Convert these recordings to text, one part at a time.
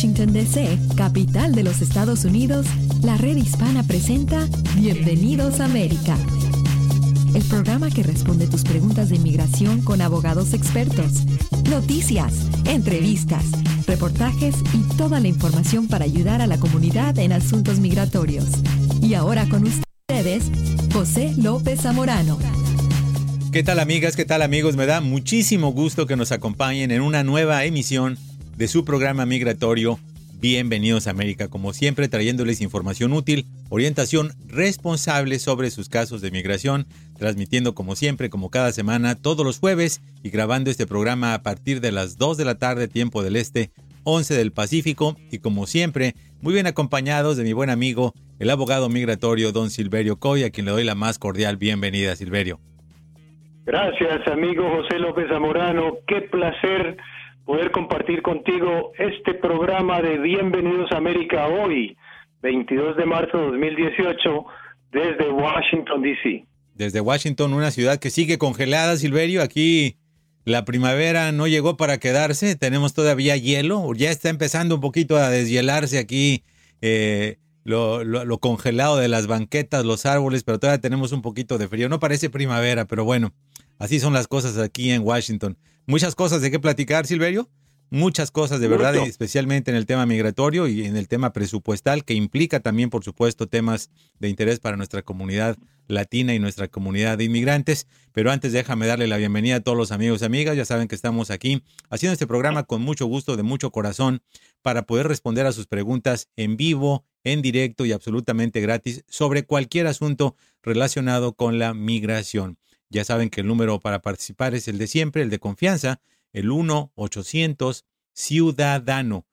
Washington, D.C., capital de los Estados Unidos, la Red Hispana presenta Bienvenidos a América. El programa que responde tus preguntas de inmigración con abogados expertos, noticias, entrevistas, reportajes y toda la información para ayudar a la comunidad en asuntos migratorios. Y ahora con ustedes, José López Zamorano. ¿Qué tal, amigas? ¿Qué tal, amigos? Me da muchísimo gusto que nos acompañen en una nueva emisión de su programa migratorio Bienvenidos a América, como siempre trayéndoles información útil, orientación responsable sobre sus casos de migración, transmitiendo como siempre, como cada semana, todos los jueves y grabando este programa a partir de las 2 de la tarde, tiempo del Este, 11 del Pacífico, y como siempre, muy bien acompañados de mi buen amigo, el abogado migratorio don Silverio Coy, a quien le doy la más cordial bienvenida, Silverio. Gracias, amigo José López Zamorano. Qué placer poder compartir contigo este programa de Bienvenidos a América hoy, 22 de marzo de 2018, desde Washington, D.C. Desde Washington, una ciudad que sigue congelada, Silverio. Aquí la primavera no llegó para quedarse, tenemos todavía hielo, ya está empezando un poquito a deshielarse aquí lo congelado de las banquetas, los árboles, pero todavía tenemos un poquito de frío. No parece primavera, pero bueno, así son las cosas aquí en Washington. Muchas cosas de qué platicar, Silverio. Muchas cosas de verdad, especialmente en el tema migratorio y en el tema presupuestal, que implica también, por supuesto, temas de interés para nuestra comunidad latina y nuestra comunidad de inmigrantes. Pero antes déjame darle la bienvenida a todos los amigos y amigas. Ya saben que estamos aquí haciendo este programa con mucho gusto, de mucho corazón, para poder responder a sus preguntas en vivo, en directo y absolutamente gratis sobre cualquier asunto relacionado con la migración. Ya saben que el número para participar es el de siempre, el de confianza, el 1-800-CIUDADANO,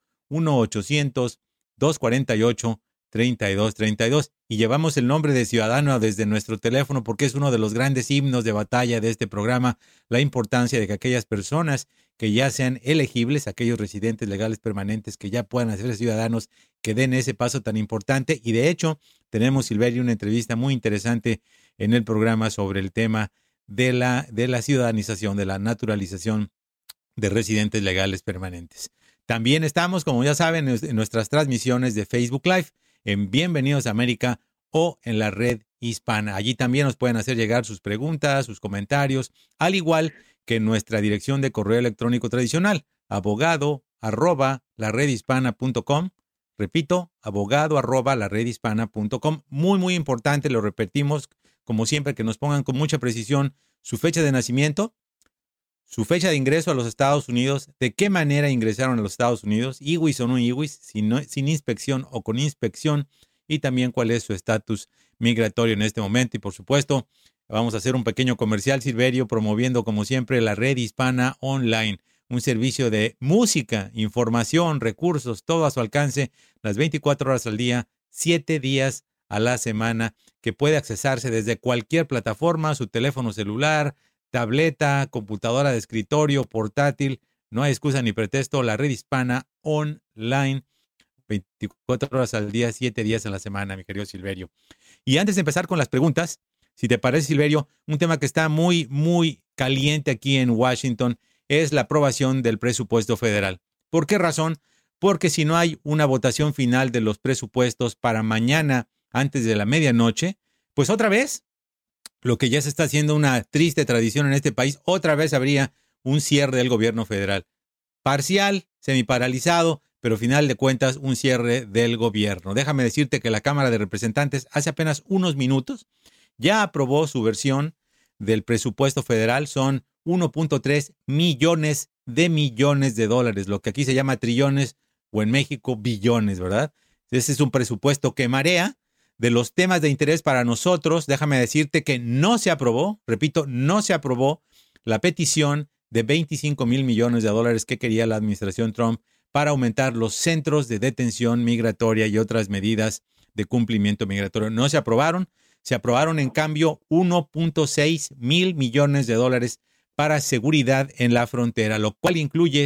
1-800-248-3232. Y llevamos el nombre de ciudadano desde nuestro teléfono porque es uno de los grandes himnos de batalla de este programa, la importancia de que aquellas personas que ya sean elegibles, aquellos residentes legales permanentes que ya puedan ser ciudadanos, que den ese paso tan importante. Y de hecho, tenemos, Silverio, una entrevista muy interesante en el programa sobre el tema de la ciudadanización, de la naturalización de residentes legales permanentes. También estamos, como ya saben, en nuestras transmisiones de Facebook Live, en Bienvenidos a América o en la Red Hispana. Allí también nos pueden hacer llegar sus preguntas, sus comentarios, al igual que en nuestra dirección de correo electrónico tradicional, abogado@laredhispana.com. Repito, abogado@laredhispana.com. Muy, muy importante, lo repetimos, como siempre, que nos pongan con mucha precisión su fecha de nacimiento, su fecha de ingreso a los Estados Unidos, de qué manera ingresaron a los Estados Unidos, IWIS o no IWIS, sin inspección o con inspección, y también cuál es su estatus migratorio en este momento. Y por supuesto, vamos a hacer un pequeño comercial, Silverio, promoviendo como siempre la Red Hispana Online, un servicio de música, información, recursos, todo a su alcance, las 24 horas al día, 7 días a la semana, que puede accesarse desde cualquier plataforma, su teléfono celular, tableta, computadora de escritorio, portátil. No hay excusa ni pretexto. La Red Hispana Online, 24 horas al día, 7 días a la semana, mi querido Silverio. Y antes de empezar con las preguntas, si te parece, Silverio, un tema que está muy, muy caliente aquí en Washington es la aprobación del presupuesto federal. ¿Por qué razón? Porque si no hay una votación final de los presupuestos para mañana, antes de la medianoche, pues otra vez, lo que ya se está haciendo una triste tradición en este país, otra vez habría un cierre del gobierno federal. Parcial, semiparalizado, pero final de cuentas un cierre del gobierno. Déjame decirte que la Cámara de Representantes hace apenas unos minutos ya aprobó su versión del presupuesto federal. Son 1.3 millones de dólares, lo que aquí se llama trillones o en México billones, ¿verdad? Ese es un presupuesto que marea. De los temas de interés para nosotros, déjame decirte que no se aprobó, repito, no se aprobó la petición de 25 mil millones de dólares que quería la administración Trump para aumentar los centros de detención migratoria y otras medidas de cumplimiento migratorio. No se aprobaron. Se aprobaron, en cambio, 1.6 mil millones de dólares para seguridad en la frontera, lo cual incluye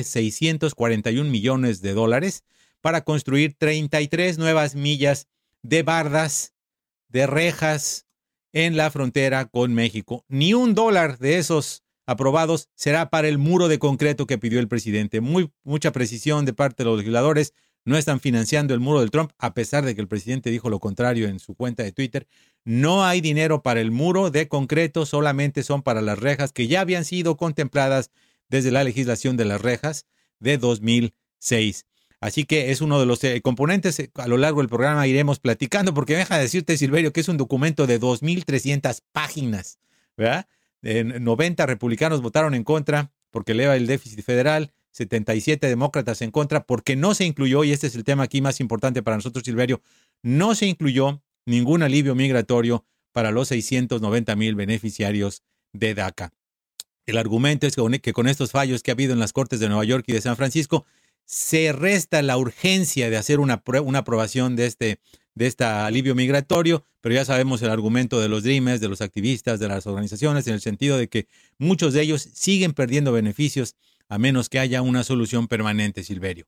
641 millones de dólares para construir 33 nuevas millas de bardas, de rejas en la frontera con México. Ni $1 de esos aprobados será para el muro de concreto que pidió el presidente. Mucha precisión de parte de los legisladores. no están financiando el muro del Trump, a pesar de que el presidente dijo lo contrario en su cuenta de Twitter. No hay dinero para el muro de concreto, solamente son para las rejas que ya habían sido contempladas desde la legislación de las rejas de 2006. Así que es uno de los componentes. A lo largo del programa iremos platicando, porque deja de decirte, Silverio, que es un documento de 2,300 páginas, ¿verdad? 90 republicanos votaron en contra porque eleva el déficit federal, 77 demócratas en contra porque no se incluyó, y este es el tema aquí más importante para nosotros, Silverio, no se incluyó ningún alivio migratorio para los 690,000 beneficiarios de DACA. El argumento es que con estos fallos que ha habido en las Cortes de Nueva York y de San Francisco, se resta la urgencia de hacer una aprobación de este alivio migratorio, pero ya sabemos el argumento de los Dreamers, de los activistas, de las organizaciones, en el sentido de que muchos de ellos siguen perdiendo beneficios a menos que haya una solución permanente, Silverio.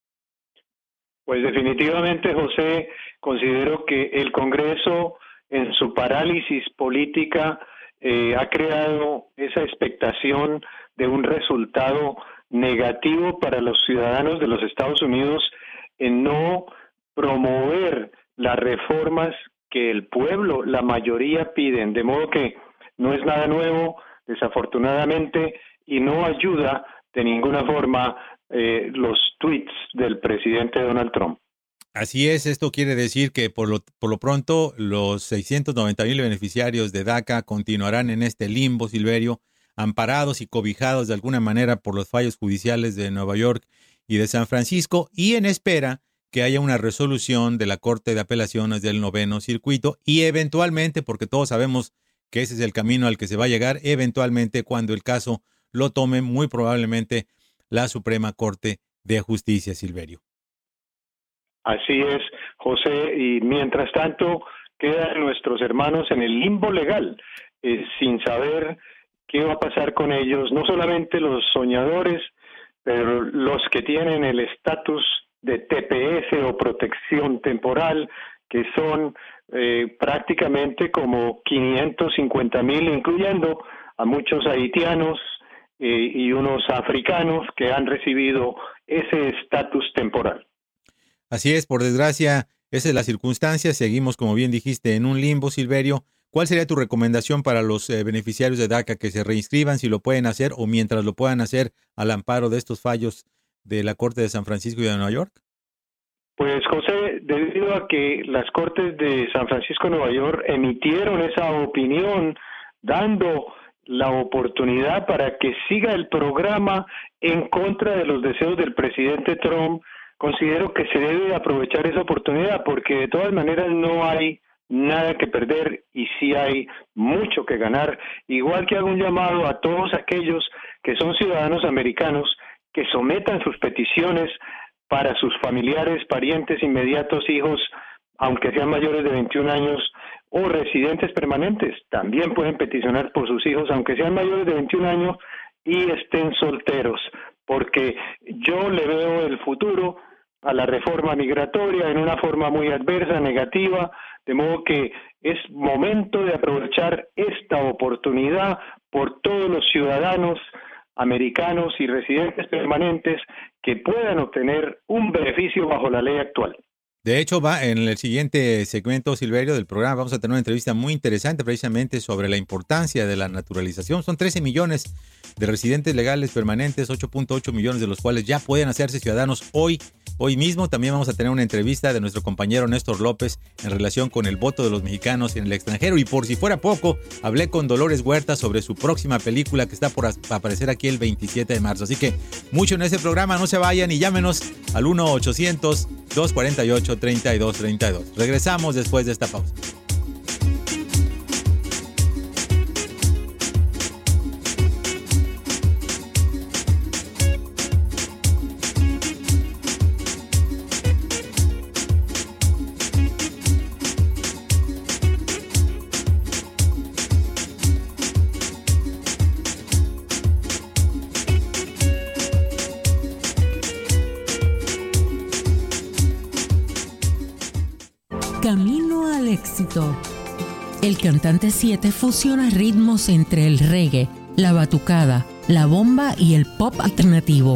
Pues definitivamente, José, considero que el Congreso, en su parálisis política, ha creado esa expectación de un resultado negativo para los ciudadanos de los Estados Unidos en no promover las reformas que el pueblo, la mayoría, piden. De modo que no es nada nuevo, desafortunadamente, y no ayuda de ninguna forma los tweets del presidente Donald Trump. Así es, esto quiere decir que por lo pronto los 690,000 beneficiarios de DACA continuarán en este limbo, Silverio, amparados y cobijados de alguna manera por los fallos judiciales de Nueva York y de San Francisco, y en espera que haya una resolución de la Corte de Apelaciones del 9º Circuito, y eventualmente, porque todos sabemos que ese es el camino al que se va a llegar, eventualmente cuando el caso lo tome muy probablemente la Suprema Corte de Justicia, Silverio. Así es, José, y mientras tanto quedan nuestros hermanos en el limbo legal, sin saber qué va a pasar con ellos, no solamente los soñadores, pero los que tienen el estatus de TPS o protección temporal, que son prácticamente como 550,000, incluyendo a muchos haitianos y unos africanos que han recibido ese estatus temporal. Así es, por desgracia, esa es la circunstancia. Seguimos, como bien dijiste, en un limbo, Silverio. ¿Cuál sería tu recomendación para los beneficiarios de DACA que se reinscriban, si lo pueden hacer o mientras lo puedan hacer, al amparo de estos fallos de la Corte de San Francisco y de Nueva York? Pues, José, debido a que las Cortes de San Francisco y Nueva York emitieron esa opinión dando la oportunidad para que siga el programa en contra de los deseos del presidente Trump, considero que se debe aprovechar esa oportunidad, porque de todas maneras no hay nada que perder y sí hay mucho que ganar. Igual que hago un llamado a todos aquellos que son ciudadanos americanos que sometan sus peticiones para sus familiares, parientes inmediatos, hijos, aunque sean mayores de 21 años, o residentes permanentes. También pueden peticionar por sus hijos, aunque sean mayores de 21 años y estén solteros, porque yo le veo el futuro a la reforma migratoria en una forma muy adversa, negativa, de modo que es momento de aprovechar esta oportunidad por todos los ciudadanos americanos y residentes permanentes que puedan obtener un beneficio bajo la ley actual. De hecho, en el siguiente segmento, Silverio, del programa, vamos a tener una entrevista muy interesante precisamente sobre la importancia de la naturalización. Son 13 millones de residentes legales permanentes, 8.8 millones de los cuales ya pueden hacerse ciudadanos hoy mismo. También vamos a tener una entrevista de nuestro compañero Néstor López en relación con el voto de los mexicanos en el extranjero. Y por si fuera poco, hablé con Dolores Huerta sobre su próxima película que está por aparecer aquí el 27 de marzo. Así que mucho en ese programa, no se vayan y llámenos al 1-800-248-3232. Regresamos después de esta pausa. Camino al éxito. El cantante 7 fusiona ritmos entre el reggae, la batucada, la bomba y el pop alternativo.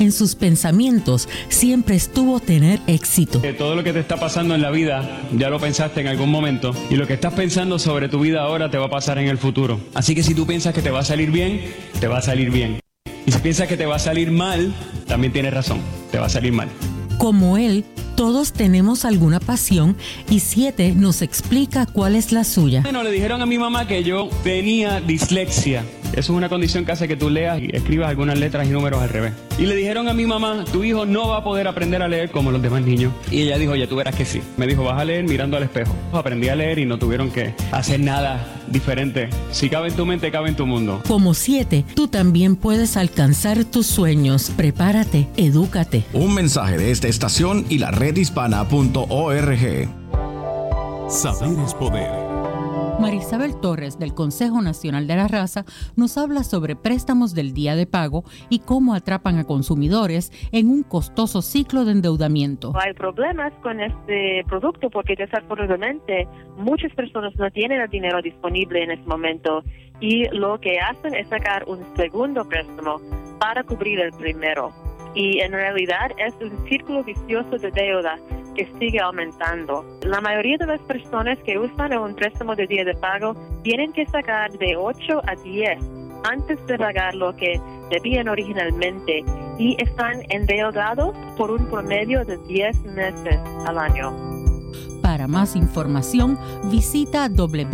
En sus pensamientos siempre estuvo tener éxito. Todo lo que te está pasando en la vida, ya lo pensaste en algún momento, y lo que estás pensando sobre tu vida ahora te va a pasar en el futuro. Así que si tú piensas que te va a salir bien, te va a salir bien. Y si piensas que te va a salir mal, también tienes razón, te va a salir mal. Como él, todos tenemos alguna pasión y 7 nos explica cuál es la suya. Bueno, le dijeron a mi mamá que yo tenía dislexia. Eso es una condición que hace que tú leas y escribas algunas letras y números al revés. Y le dijeron a mi mamá, tu hijo no va a poder aprender a leer como los demás niños. Y ella dijo, ya tú verás que sí. Me dijo, vas a leer mirando al espejo. Aprendí a leer y no tuvieron que hacer nada diferente. Si cabe en tu mente, cabe en tu mundo. Como 7, tú también puedes alcanzar tus sueños. Prepárate, edúcate. Un mensaje de esta estación y la redhispana.org. Saber es poder. Marisabel Torres, del Consejo Nacional de la Raza, nos habla sobre préstamos del día de pago y cómo atrapan a consumidores en un costoso ciclo de endeudamiento. Hay problemas con este producto porque desafortunadamente muchas personas no tienen el dinero disponible en este momento y lo que hacen es sacar un segundo préstamo para cubrir el primero. Y en realidad es un círculo vicioso de deuda que sigue aumentando. La mayoría de las personas que usan un préstamo de día de pago tienen que sacar de 8 a 10 antes de pagar lo que debían originalmente y están endeudados por un promedio de 10 meses al año. Para más información, visita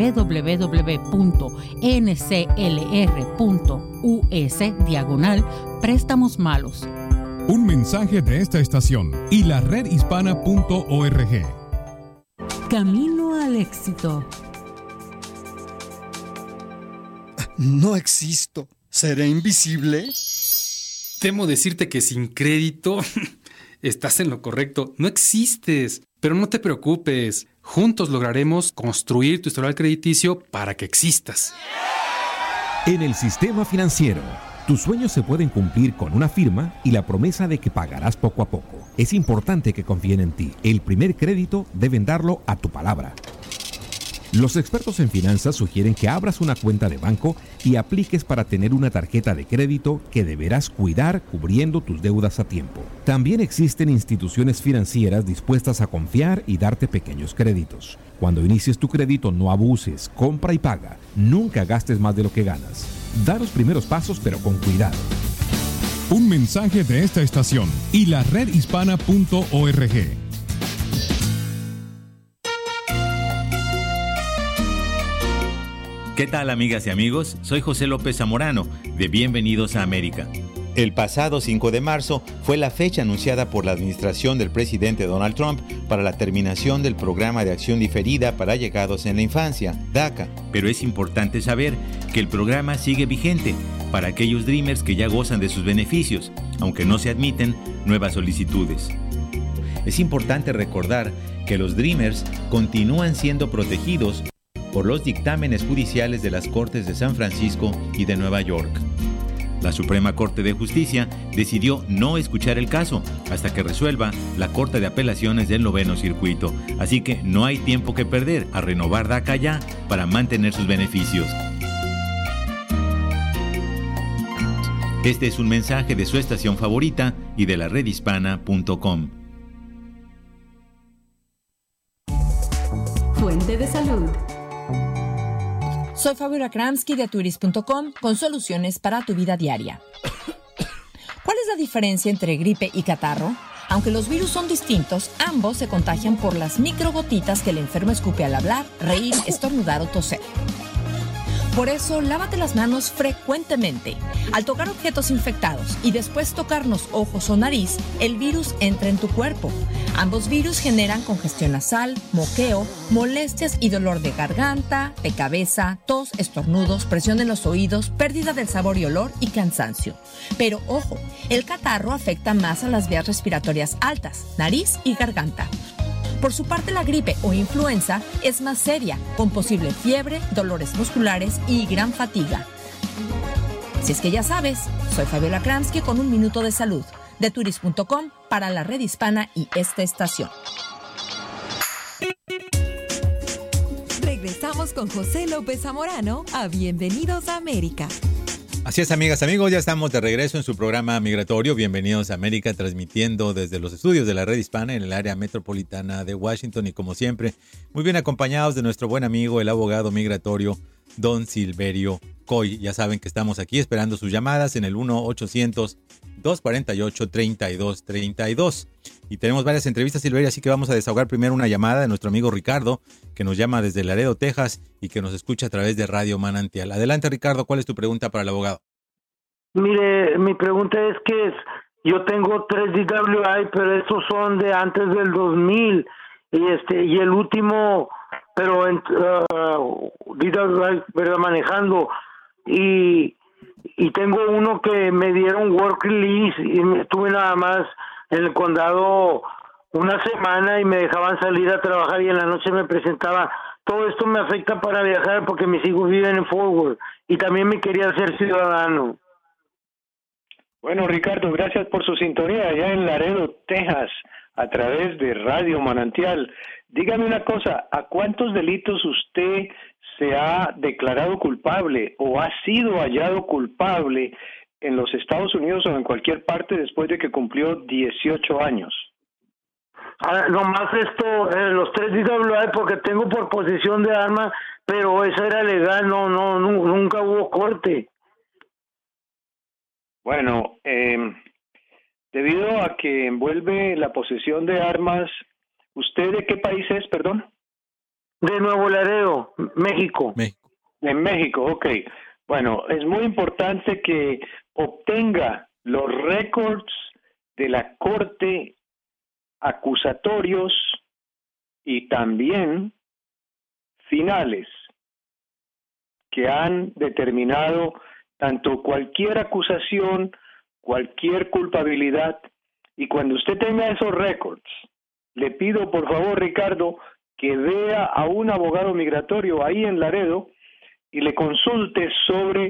www.nclr.us/préstamos malos. Un mensaje de esta estación y la redhispana.org. Camino al éxito. No existo. ¿Seré invisible? Temo decirte que sin crédito estás en lo correcto. No existes. Pero no te preocupes. Juntos lograremos construir tu historial crediticio para que existas. En el sistema financiero, tus sueños se pueden cumplir con una firma y la promesa de que pagarás poco a poco. Es importante que confíen en ti. El primer crédito deben darlo a tu palabra. Los expertos en finanzas sugieren que abras una cuenta de banco y apliques para tener una tarjeta de crédito que deberás cuidar cubriendo tus deudas a tiempo. También existen instituciones financieras dispuestas a confiar y darte pequeños créditos. Cuando inicies tu crédito, no abuses, compra y paga. Nunca gastes más de lo que ganas. Da los primeros pasos, pero con cuidado. Un mensaje de esta estación y la redhispana.org. ¿Qué tal, amigas y amigos? Soy José López Zamorano, de Bienvenidos a América. El pasado 5 de marzo fue la fecha anunciada por la administración del presidente Donald Trump para la terminación del Programa de Acción Diferida para Allegados en la Infancia, DACA. Pero es importante saber que el programa sigue vigente para aquellos Dreamers que ya gozan de sus beneficios, aunque no se admiten nuevas solicitudes. Es importante recordar que los Dreamers continúan siendo protegidos por los dictámenes judiciales de las Cortes de San Francisco y de Nueva York. La Suprema Corte de Justicia decidió no escuchar el caso hasta que resuelva la Corte de Apelaciones del 9º Circuito, así que no hay tiempo que perder a renovar DACA ya para mantener sus beneficios. Este es un mensaje de su estación favorita y de la redhispana.com. Fuente de salud. Soy Fabiola Kramsky de Turis.com con soluciones para tu vida diaria. ¿Cuál es la diferencia entre gripe y catarro? Aunque los virus son distintos, ambos se contagian por las microgotitas que el enfermo escupe al hablar, reír, estornudar o toser. Por eso, lávate las manos frecuentemente. Al tocar objetos infectados y después tocarnos ojos o nariz, el virus entra en tu cuerpo. Ambos virus generan congestión nasal, moqueo, molestias y dolor de garganta, de cabeza, tos, estornudos, presión en los oídos, pérdida del sabor y olor y cansancio. Pero ojo, el catarro afecta más a las vías respiratorias altas, nariz y garganta. Por su parte, la gripe o influenza es más seria, con posible fiebre, dolores musculares y gran fatiga. Si es que ya sabes, soy Fabiola Kramsky con un minuto de salud, de Turis.com para la Red Hispana y esta estación. Regresamos con José López Zamorano a Bienvenidos a América. Así es, amigas, amigos, ya estamos de regreso en su programa migratorio. Bienvenidos a América, transmitiendo desde los estudios de la Red Hispana en el área metropolitana de Washington y, como siempre, muy bien acompañados de nuestro buen amigo, el abogado migratorio, don Silverio Coy. Ya saben que estamos aquí esperando sus llamadas en el 1-800-248-3232. Y tenemos varias entrevistas, Silverio, así que vamos a desahogar primero una llamada de nuestro amigo Ricardo, que nos llama desde Laredo, Texas, y que nos escucha a través de Radio Manantial. Adelante, Ricardo, ¿cuál es tu pregunta para el abogado? Mire, mi pregunta es que yo tengo 3 DWI, pero estos son de antes del 2000, y el último, pero DWI, ¿verdad? Manejando, y tengo uno que me dieron work release, y estuve nada más en el condado una semana y me dejaban salir a trabajar y en la noche me presentaba. Todo esto me afecta para viajar porque mis hijos viven en Fort Worth y también me quería hacer ciudadano. Bueno, Ricardo, gracias por su sintonía allá en Laredo, Texas, a través de Radio Manantial. Dígame una cosa, ¿a cuántos delitos usted se ha declarado culpable o ha sido hallado culpable en los Estados Unidos o en cualquier parte después de que cumplió 18 años? Nomás los 3 DWI porque tengo por posesión de arma, pero eso era legal, nunca hubo corte. Bueno, debido a que envuelve la posesión de armas, ¿usted de qué país es, perdón? De Nuevo Laredo, México. En México, ok. Bueno, es muy importante que obtenga los récords de la corte acusatorios y también finales que han determinado tanto cualquier acusación, cualquier culpabilidad. Y cuando usted tenga esos récords, le pido por favor, Ricardo, que vea a un abogado migratorio ahí en Laredo y le consulte sobre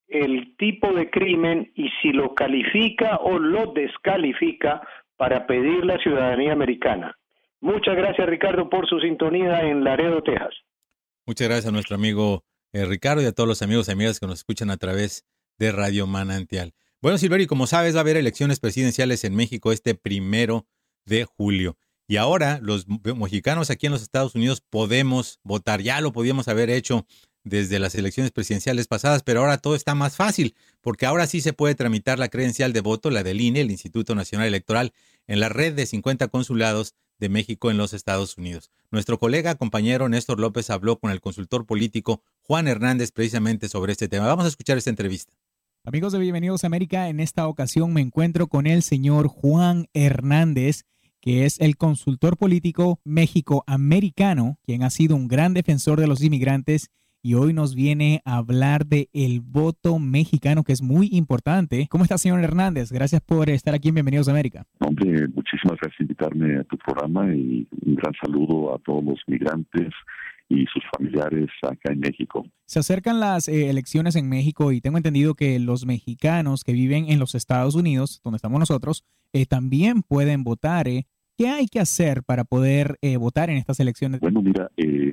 el tipo de crimen y si lo califica o lo descalifica para pedir la ciudadanía americana. Muchas gracias, Ricardo, por su sintonía en Laredo, Texas. Muchas gracias a nuestro amigo Ricardo y a todos los amigos y amigas que nos escuchan a través de Radio Manantial. Bueno, Silverio, como sabes, va a haber elecciones presidenciales en México este 1 de julio. Y ahora los mexicanos aquí en los Estados Unidos podemos votar. Ya lo podíamos haber hecho desde las elecciones presidenciales pasadas, pero ahora todo está más fácil, porque ahora sí se puede tramitar la credencial de voto, la del INE, el Instituto Nacional Electoral, en la red de 50 consulados de México en los Estados Unidos. Nuestro colega, compañero Néstor López habló con el consultor político Juan Hernández precisamente sobre este tema. Vamos a escuchar esta entrevista. Amigos de Bienvenidos a América, en esta ocasión me encuentro con el señor Juan Hernández, que es el consultor político méxico-americano, quien ha sido un gran defensor de los inmigrantes y hoy nos viene a hablar de el voto mexicano, que es muy importante. ¿Cómo está, señor Hernández? Gracias por estar aquí en Bienvenidos a América. Hombre, muchísimas gracias por invitarme a tu programa y un gran saludo a todos los migrantes y sus familiares acá en México. Se acercan las elecciones en México y tengo entendido que los mexicanos que viven en los Estados Unidos, donde estamos nosotros, también pueden votar. ¿Qué hay que hacer para poder votar en estas elecciones? Bueno, mira,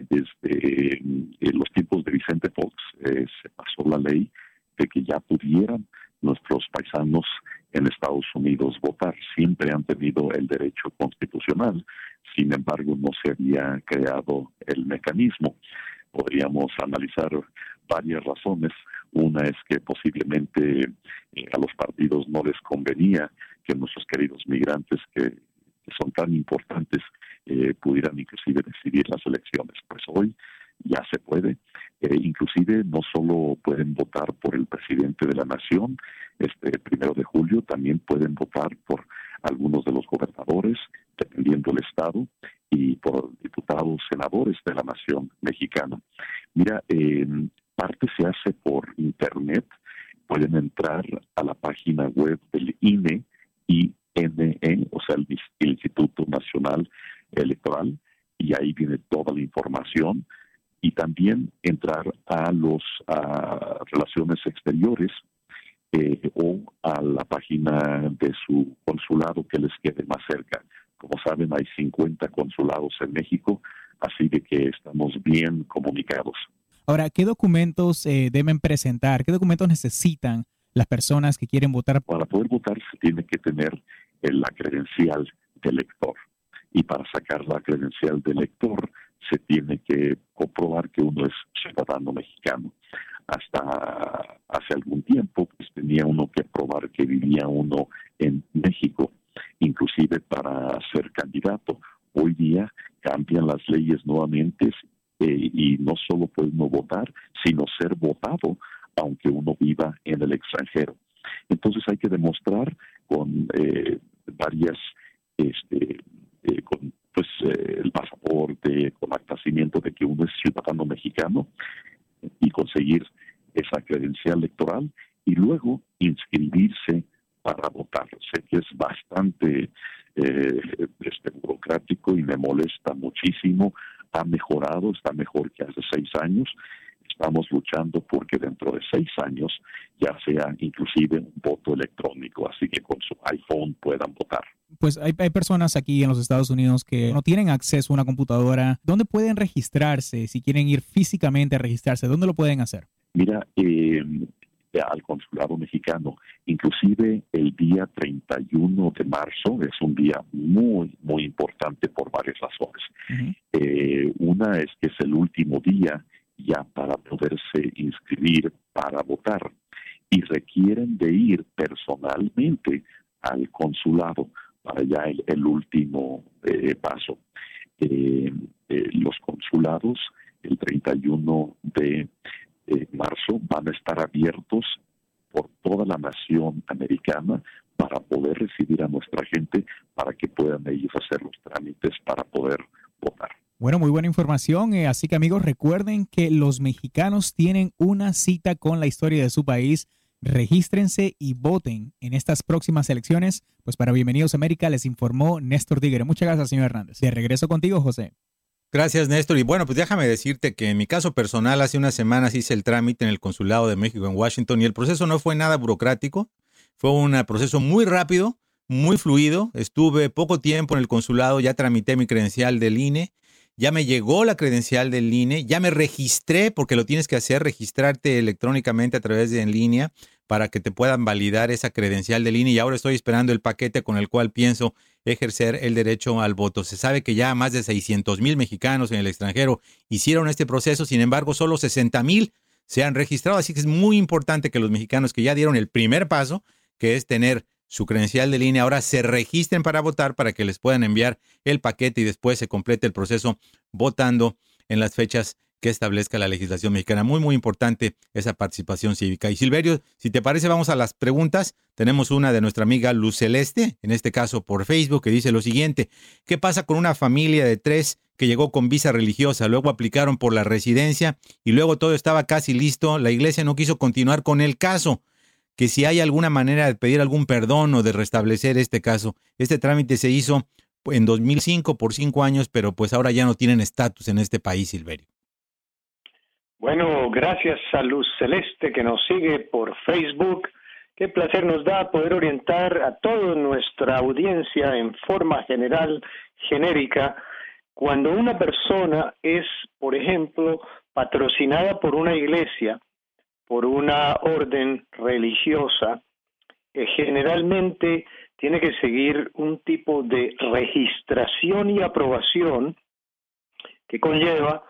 desde los tiempos de Vicente Fox se pasó la ley de que ya pudieran nuestros paisanos en Estados Unidos votar. Siempre han tenido el derecho constitucional, sin embargo no se había creado el mecanismo. Podríamos analizar varias razones. Una es que posiblemente a los partidos no les convenía que nuestros queridos migrantes que son tan importantes pudieran inclusive decidir las elecciones. Pues hoy ya se puede. Inclusive no solo pueden votar por el presidente de la nación, 1 de julio, también pueden votar por algunos de los gobernadores, dependiendo del estado, y por diputados, senadores de la nación mexicana. Mira, parte se hace por internet. Pueden entrar a la página web del INE, o sea, el Instituto Nacional Electoral, y ahí viene toda la información, y también entrar a Relaciones Exteriores o a la página de su consulado que les quede más cerca. Como saben, hay 50 consulados en México, así de que estamos bien comunicados. Ahora, ¿qué documentos deben presentar? ¿Qué documentos necesitan las personas que quieren votar? Para poder votar se tiene que tener la credencial de elector. Y para sacar la credencial de elector se tiene que comprobar que uno es ciudadano mexicano. Hasta hace algún tiempo pues tenía uno que probar que vivía uno en México, inclusive para ser candidato. Hoy día cambian las leyes nuevamente y no solo puede uno votar, sino ser votado aunque uno viva en el extranjero. Entonces hay que demostrar con varias, con el pasaporte, con actacimiento de que uno es ciudadano mexicano y conseguir esa credencial electoral y luego inscribirse para votar. Sé que es bastante burocrático y me molesta muchísimo. Ha mejorado, está mejor que hace 6 años. Estamos luchando porque dentro de 6 años ya sea inclusive un voto electrónico, así que con su iPhone puedan votar. Pues hay personas aquí en los Estados Unidos que no tienen acceso a una computadora. ¿Dónde pueden registrarse? Si quieren ir físicamente a registrarse, ¿dónde lo pueden hacer? Mira, al consulado mexicano, inclusive el día 31 de marzo es un día muy, muy importante por varias razones. Una es que es el último día ya para poderse inscribir para votar y requieren de ir personalmente al consulado para ya el último paso. Los consulados el 31 de marzo van a estar abiertos por toda la nación americana para poder recibir a nuestra gente para que puedan ellos hacer los trámites para poder votar. Bueno, muy buena información. Así que amigos, recuerden que los mexicanos tienen una cita con la historia de su país. Regístrense y voten en estas próximas elecciones. Pues para Bienvenidos a América les informó Néstor Tigre. Muchas gracias, señor Hernández. De regreso contigo, José. Gracias, Néstor. Y bueno, pues déjame decirte que en mi caso personal hace unas semanas hice el trámite en el Consulado de México en Washington y el proceso no fue nada burocrático. Fue un proceso muy rápido, muy fluido. Estuve poco tiempo en el consulado, ya tramité mi credencial del INE. Ya me llegó la credencial del INE, ya me registré, porque lo tienes que hacer, registrarte electrónicamente a través de en línea para que te puedan validar esa credencial del INE y ahora estoy esperando el paquete con el cual pienso ejercer el derecho al voto. Se sabe que ya más de 600,000 mexicanos en el extranjero hicieron este proceso, sin embargo solo 60,000 se han registrado, así que es muy importante que los mexicanos que ya dieron el primer paso, que es tener su credencial de línea, ahora se registren para votar para que les puedan enviar el paquete y después se complete el proceso votando en las fechas que establezca la legislación mexicana. Muy, muy importante esa participación cívica. Y Silverio, si te parece, vamos a las preguntas. Tenemos una de nuestra amiga Luz Celeste, en este caso por Facebook, que dice lo siguiente. ¿Qué pasa con una familia de 3 que llegó con visa religiosa? Luego aplicaron por la residencia y luego todo estaba casi listo. La iglesia no quiso continuar con el caso. Que si hay alguna manera de pedir algún perdón o de restablecer este caso. Este trámite se hizo en 2005 por 5 años, pero pues ahora ya no tienen estatus en este país, Silverio. Bueno, gracias a Luz Celeste que nos sigue por Facebook. Qué placer nos da poder orientar a toda nuestra audiencia en forma general, genérica, cuando una persona es, por ejemplo, patrocinada por una iglesia, por una orden religiosa, generalmente tiene que seguir un tipo de registración y aprobación que conlleva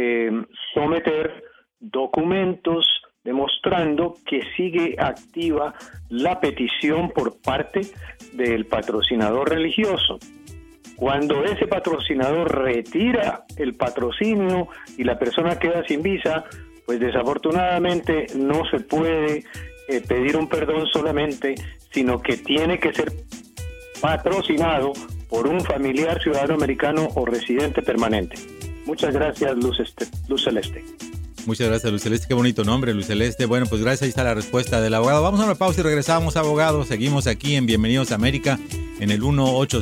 someter documentos demostrando que sigue activa la petición por parte del patrocinador religioso. Cuando ese patrocinador retira el patrocinio y la persona queda sin visa, pues desafortunadamente no se puede pedir un perdón solamente, sino que tiene que ser patrocinado por un familiar ciudadano americano o residente permanente. Muchas gracias, Luz Celeste. Muchas gracias, Luz Celeste. Qué bonito nombre, Luz Celeste. Bueno, pues gracias. Ahí está la respuesta del abogado. Vamos a una pausa y regresamos, abogado. Seguimos aquí en Bienvenidos a América en el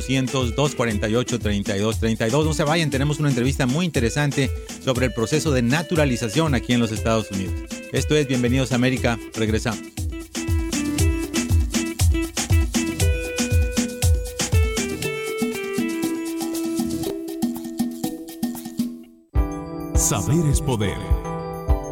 1-800-248-3232. No se vayan, tenemos una entrevista muy interesante sobre el proceso de naturalización aquí en los Estados Unidos. Esto es Bienvenidos a América. Regresamos. Saber es poder.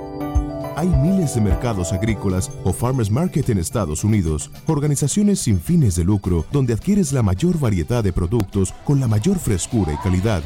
Hay miles de mercados agrícolas o farmers market en Estados Unidos, organizaciones sin fines de lucro donde adquieres la mayor variedad de productos con la mayor frescura y calidad.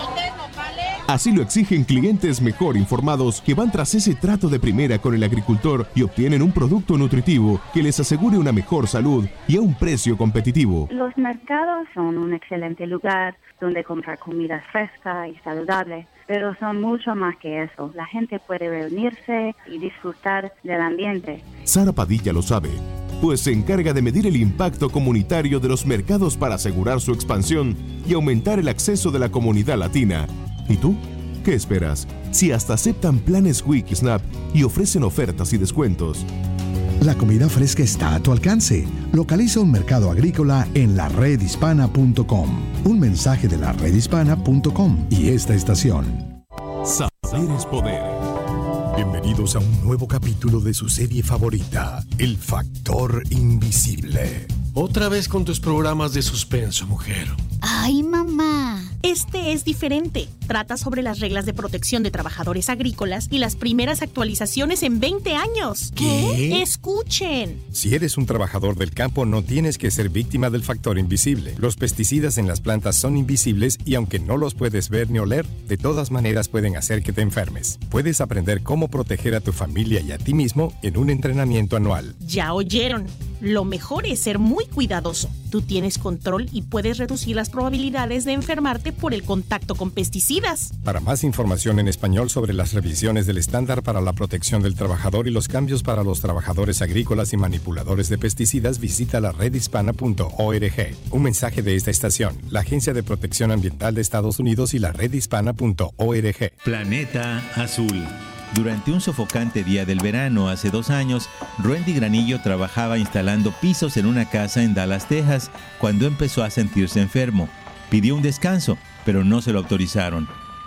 Así lo exigen clientes mejor informados que van tras ese trato de primera con el agricultor y obtienen un producto nutritivo que les asegure una mejor salud y a un precio competitivo. Los mercados son un excelente lugar donde comprar comida fresca y saludable, pero son mucho más que eso. La gente puede reunirse y disfrutar del ambiente. Sara Padilla lo sabe, pues se encarga de medir el impacto comunitario de los mercados para asegurar su expansión y aumentar el acceso de la comunidad latina. ¿Y tú? ¿Qué esperas? Si hasta aceptan planes Wikisnap y ofrecen ofertas y descuentos. La comida fresca está a tu alcance. Localiza un mercado agrícola en laredhispana.com. Un mensaje de laredhispana.com y esta estación. Saber es poder. Bienvenidos a un nuevo capítulo de su serie favorita, El Factor Invisible. Otra vez con tus programas de suspenso, mujer. ¡Ay, mamá! Este es diferente. Trata sobre las reglas de protección de trabajadores agrícolas y las primeras actualizaciones en 20 años. ¿Qué? ¡Escuchen! Si eres un trabajador del campo, no tienes que ser víctima del factor invisible. Los pesticidas en las plantas son invisibles y aunque no los puedes ver ni oler, de todas maneras pueden hacer que te enfermes. Puedes aprender cómo proteger a tu familia y a ti mismo en un entrenamiento anual. Ya oyeron. Lo mejor es ser muy cuidadoso. Tú tienes control y puedes reducir las probabilidades de enfermarte por el contacto con pesticidas. Para más información en español sobre las revisiones del estándar para la protección del trabajador y los cambios para los trabajadores agrícolas y manipuladores de pesticidas, visita la redhispana.org. Un mensaje de esta estación, la Agencia de Protección Ambiental de Estados Unidos y la redhispana.org. Planeta Azul. Durante un sofocante día del verano hace 2 años, Randy Granillo trabajaba instalando pisos en una casa en Dallas, Texas, cuando empezó a sentirse enfermo. Pidió un descanso, pero no se lo autorizaron.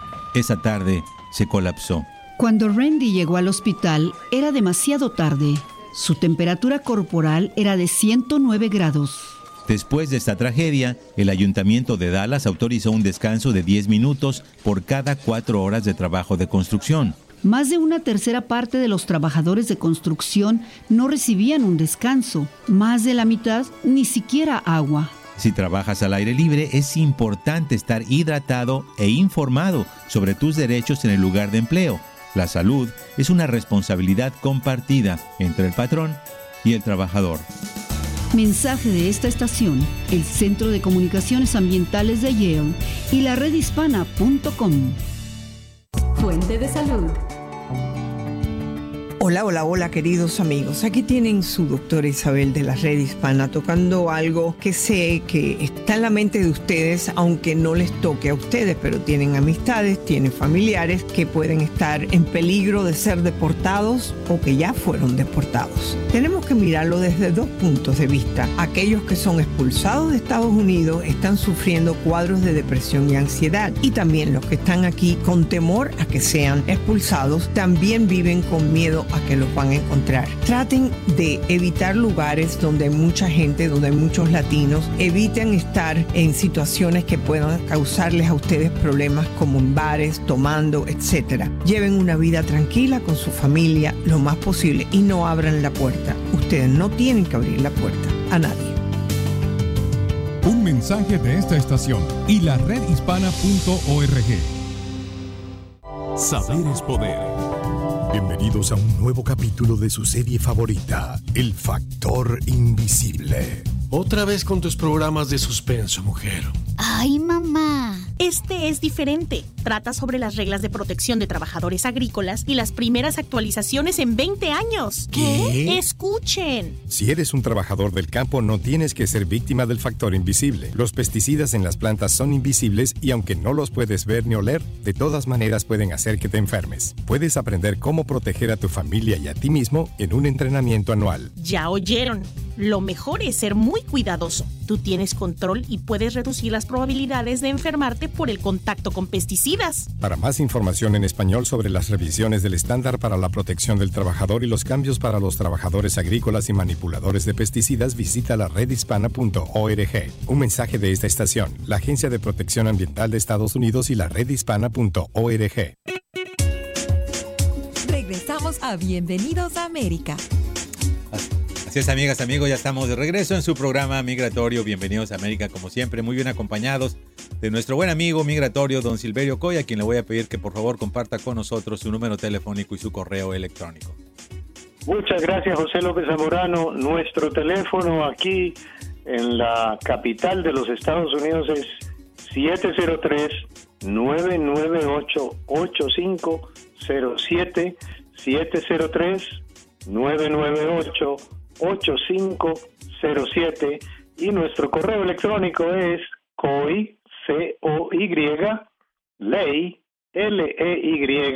Esa tarde se colapsó. Cuando Randy llegó al hospital, era demasiado tarde. Su temperatura corporal era de 109 grados. Después de esta tragedia, el ayuntamiento de Dallas autorizó un descanso de 10 minutos por cada 4 horas de trabajo de construcción. Más de una tercera parte de los trabajadores de construcción no recibían un descanso. Más de la mitad, ni siquiera agua. Si trabajas al aire libre, es importante estar hidratado e informado sobre tus derechos en el lugar de empleo. La salud es una responsabilidad compartida entre el patrón y el trabajador. Mensaje de esta estación, el Centro de Comunicaciones Ambientales de Yale y la redhispana.com. Fuente de salud. Hola, hola, hola, queridos amigos. Aquí tienen su doctora Isabel de la Red Hispana tocando algo que sé que está en la mente de ustedes, aunque no les toque a ustedes, pero tienen amistades, tienen familiares que pueden estar en peligro de ser deportados o que ya fueron deportados. Tenemos que mirarlo desde 2 puntos de vista. Aquellos que son expulsados de Estados Unidos están sufriendo cuadros de depresión y ansiedad, y también los que están aquí con temor a que sean expulsados también viven con miedo a que los van a encontrar. Traten de evitar lugares donde hay mucha gente, donde hay muchos latinos. Eviten estar en situaciones que puedan causarles a ustedes problemas como en bares, tomando, etc. Lleven una vida tranquila con su familia lo más posible y no abran la puerta. Ustedes no tienen que abrir la puerta a nadie. Un mensaje de esta estación y la redhispana.org. Saber es poder. Bienvenidos a un nuevo capítulo de su serie favorita, El Factor Invisible. Otra vez con tus programas de suspenso, mujer. ¡Ay, mamá! Este es diferente. Trata sobre las reglas de protección de trabajadores agrícolas y las primeras actualizaciones en 20 años. ¿Qué? ¡Escuchen! Si eres un trabajador del campo, no tienes que ser víctima del factor invisible. Los pesticidas en las plantas son invisibles y aunque no los puedes ver ni oler, de todas maneras pueden hacer que te enfermes. Puedes aprender cómo proteger a tu familia y a ti mismo en un entrenamiento anual. Ya oyeron. Lo mejor es ser muy cuidadoso. Tú tienes control y puedes reducir las probabilidades de enfermarte por el contacto con pesticidas. Para más información en español sobre las revisiones del estándar para la protección del trabajador y los cambios para los trabajadores agrícolas y manipuladores de pesticidas, visita la redhispana.org. Un mensaje de esta estación, la Agencia de Protección Ambiental de Estados Unidos y la redhispana.org. Regresamos a Bienvenidos a América. Así es, amigas, amigos, ya estamos de regreso en su programa migratorio. Bienvenidos a América, como siempre, muy bien acompañados de nuestro buen amigo migratorio, don Silverio Coy, a quien le voy a pedir que por favor comparta con nosotros su número telefónico y su correo electrónico. Muchas gracias, José López Zamorano. Nuestro teléfono aquí en la capital de los Estados Unidos es 703-998-8507, 703-998-8507, y nuestro correo electrónico es coy, C-O-Y, ley, L-E-Y,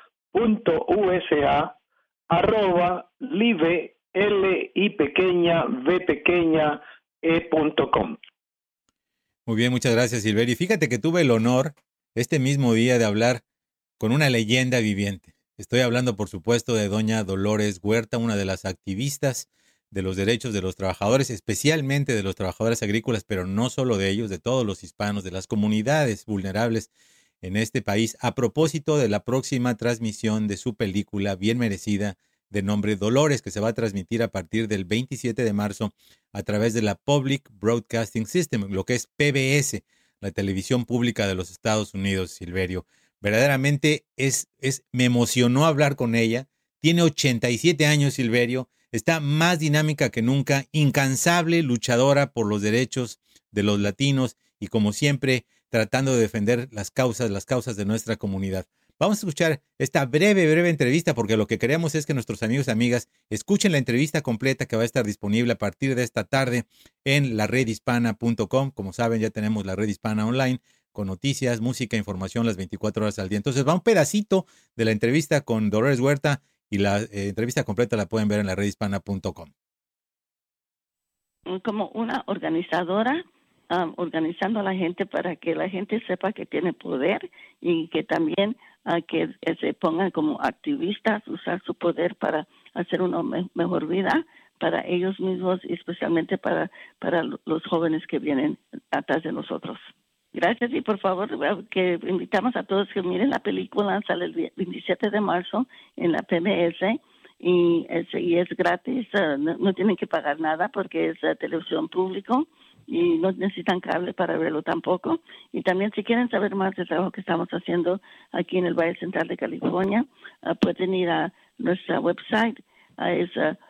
.usa, @ live, L-I pequeña, V pequeña, E.com. Muy bien, muchas gracias, Silverio. Y fíjate que tuve el honor este mismo día de hablar con una leyenda viviente. Estoy hablando, por supuesto, de doña Dolores Huerta, una de las activistas de los derechos de los trabajadores, especialmente de los trabajadores agrícolas, pero no solo de ellos, de todos los hispanos, de las comunidades vulnerables en este país, a propósito de la próxima transmisión de su película bien merecida de nombre Dolores, que se va a transmitir a partir del 27 de marzo a través de la Public Broadcasting System, lo que es PBS, la televisión pública de los Estados Unidos, Silverio. Verdaderamente me emocionó hablar con ella. Tiene 87 años, Silverio. Está más dinámica que nunca, incansable, luchadora por los derechos de los latinos y, como siempre, tratando de defender las causas de nuestra comunidad. Vamos a escuchar esta breve entrevista, porque lo que queremos es que nuestros amigos y amigas escuchen la entrevista completa, que va a estar disponible a partir de esta tarde en laredhispana.com. Como saben, ya tenemos la Red Hispana Online con noticias, música, información las 24 horas al día. Entonces va un pedacito de la entrevista con Dolores Huerta, y la entrevista completa la pueden ver en laredhispana.com. Como una organizadora, organizando a la gente para que la gente sepa que tiene poder, y que también que se pongan como activistas, usar su poder para hacer una mejor vida para ellos mismos, y especialmente para los jóvenes que vienen atrás de nosotros. Gracias, y por favor, que invitamos a todos que miren la película. Sale el 27 de marzo en la PBS, y es gratis, no tienen que pagar nada porque es televisión público y no necesitan cable para verlo tampoco. Y también, si quieren saber más del trabajo que estamos haciendo aquí en el Valle Central de California, pueden ir a nuestra website, es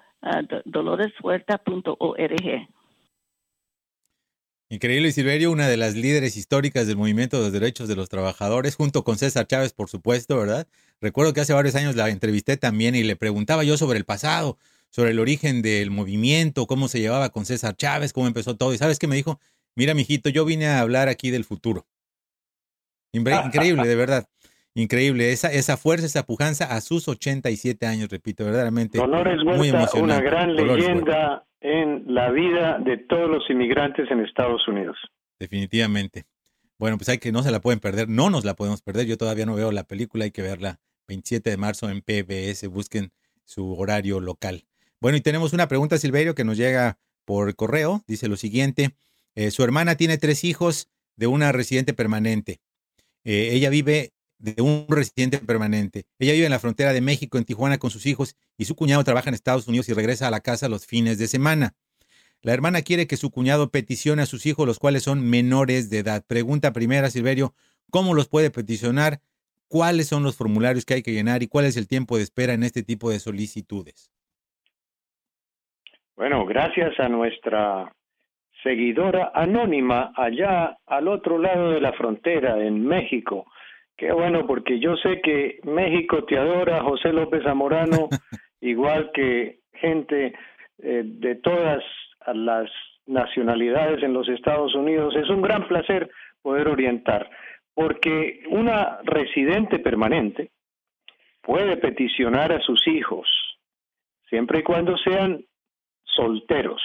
doloreshuerta.org. Increíble, Silverio, una de las líderes históricas del movimiento de los derechos de los trabajadores, junto con César Chávez, por supuesto, ¿verdad? Recuerdo que hace varios años la entrevisté también y le preguntaba yo sobre el pasado, sobre el origen del movimiento, cómo se llevaba con César Chávez, cómo empezó todo. ¿Y sabes qué me dijo? Mira, mijito, yo vine a hablar aquí del futuro. Increíble, de verdad. Increíble, esa fuerza, esa pujanza a sus 87 años, repito, verdaderamente Dolores Huerta, muy emocionante. Una gran Dolores leyenda Huerta. En la vida de todos los inmigrantes en Estados Unidos. Definitivamente. Bueno, pues no se la pueden perder, no nos la podemos perder. Yo todavía no veo la película, hay que verla 27 de marzo en PBS, busquen su horario local. Bueno, y tenemos una pregunta, Silverio, que nos llega por correo. Dice lo siguiente: su hermana tiene 3 hijos de una residente permanente. Ella vive de un residente permanente. Ella vive en la frontera de México, en Tijuana, con sus hijos, y su cuñado trabaja en Estados Unidos y regresa a la casa los fines de semana. La hermana quiere que su cuñado peticione a sus hijos, los cuales son menores de edad. Pregunta primera, Silverio: ¿cómo los puede peticionar? ¿Cuáles son los formularios que hay que llenar? ¿Y cuál es el tiempo de espera en este tipo de solicitudes? Bueno, gracias a nuestra seguidora anónima allá al otro lado de la frontera, en México. Qué bueno, porque yo sé que México te adora, José López Zamorano, igual que gente de todas las nacionalidades en los Estados Unidos. Es un gran placer poder orientar, porque una residente permanente puede peticionar a sus hijos, siempre y cuando sean solteros.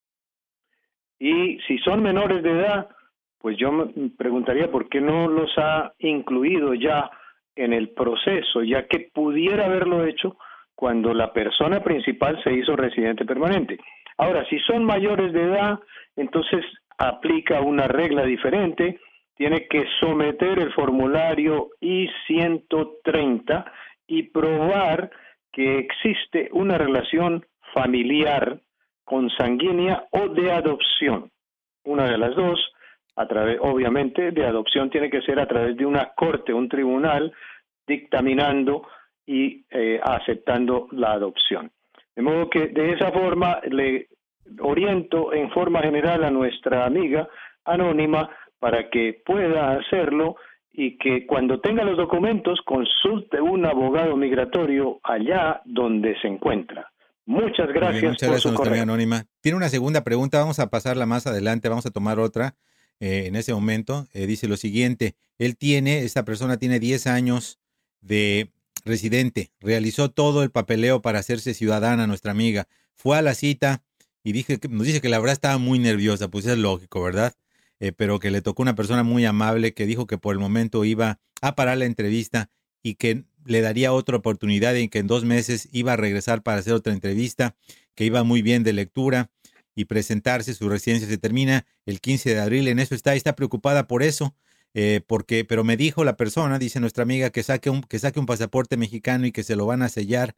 Y si son menores de edad, pues yo me preguntaría por qué no los ha incluido ya en el proceso, ya que pudiera haberlo hecho cuando la persona principal se hizo residente permanente. Ahora, si son mayores de edad, entonces aplica una regla diferente. Tiene que someter el formulario I-130 y probar que existe una relación familiar, consanguínea o de adopción. Una de las dos, obviamente de adopción tiene que ser a través de una corte, un tribunal, dictaminando y aceptando la adopción. De modo que de esa forma le oriento en forma general a nuestra amiga anónima para que pueda hacerlo y que cuando tenga los documentos consulte un abogado migratorio allá donde se encuentra. Muchas gracias. Bien, muchas gracias, por su correo. anónima. Tiene una segunda pregunta, vamos a pasarla más adelante, vamos a tomar otra en ese momento. Dice lo siguiente, esta persona tiene 10 años de residente, realizó todo el papeleo para hacerse ciudadana, nuestra amiga, fue a la cita y nos dice que la verdad estaba muy nerviosa, pues es lógico, ¿verdad? Pero que le tocó una persona muy amable que dijo que por el momento iba a parar la entrevista y que le daría otra oportunidad y que en 2 meses iba a regresar para hacer otra entrevista, que iba muy bien de lectura y presentarse. Su residencia se termina el 15 de abril, en eso está preocupada por eso, pero me dijo la persona, dice nuestra amiga, que saque un pasaporte mexicano y que se lo van a sellar,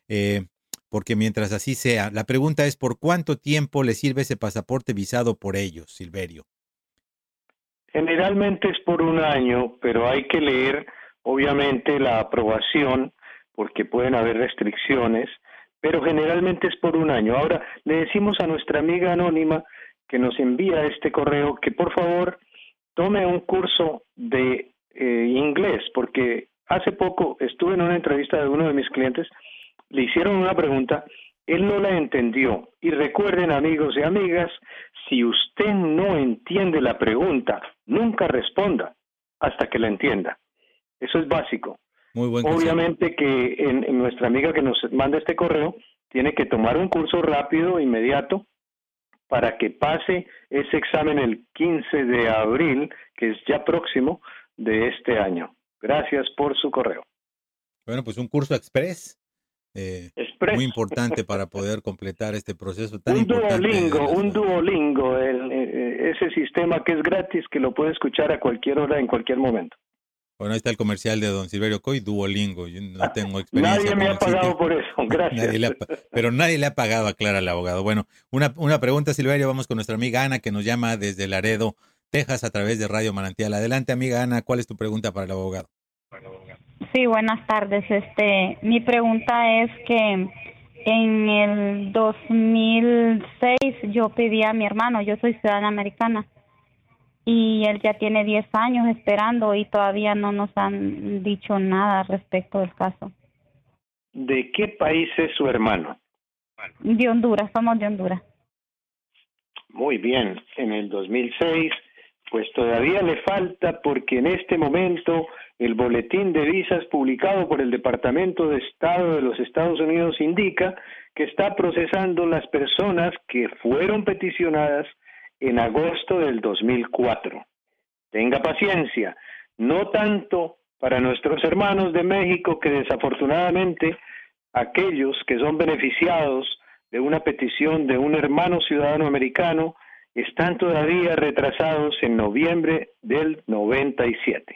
porque mientras así sea. La pregunta es, ¿por cuánto tiempo le sirve ese pasaporte visado por ellos, Silverio? Generalmente es por 1 año, pero hay que leer obviamente la aprobación porque pueden haber restricciones, pero generalmente es por 1 año. Ahora, le decimos a nuestra amiga anónima que nos envía este correo que por favor tome un curso de inglés, porque hace poco estuve en una entrevista de uno de mis clientes, le hicieron una pregunta, él no la entendió. Y recuerden, amigos y amigas, si usted no entiende la pregunta, nunca responda hasta que la entienda. Eso es básico. Muy buen Obviamente que en nuestra amiga que nos manda este correo tiene que tomar un curso rápido, inmediato, para que pase ese examen el 15 de abril, que es ya próximo de este año. Gracias por su correo. Bueno, pues un curso express. Muy importante para poder completar este proceso tan importante. Un Duolingo, ese sistema que es gratis, que lo puede escuchar a cualquier hora, en cualquier momento. Bueno, ahí está el comercial de don Silverio Coy, Duolingo. Yo no tengo experiencia. Nadie me ha pagado por eso, gracias. Pero nadie le ha pagado, aclara el abogado. Bueno, una pregunta, Silverio, vamos con nuestra amiga Ana, que nos llama desde Laredo, Texas, a través de Radio Manantial. Adelante, amiga Ana, ¿cuál es tu pregunta para el abogado? Sí, buenas tardes. Mi pregunta es que en el 2006 yo pedí a mi hermano, yo soy ciudadana americana, y él ya tiene 10 años esperando y todavía no nos han dicho nada respecto del caso. ¿De qué país es su hermano? De Honduras, somos de Honduras. Muy bien, en el 2006, pues todavía le falta porque en este momento el boletín de visas publicado por el Departamento de Estado de los Estados Unidos indica que está procesando las personas que fueron peticionadas en agosto del 2004. Tenga paciencia, no tanto para nuestros hermanos de México, que desafortunadamente aquellos que son beneficiados de una petición de un hermano ciudadano americano están todavía retrasados en noviembre del 97.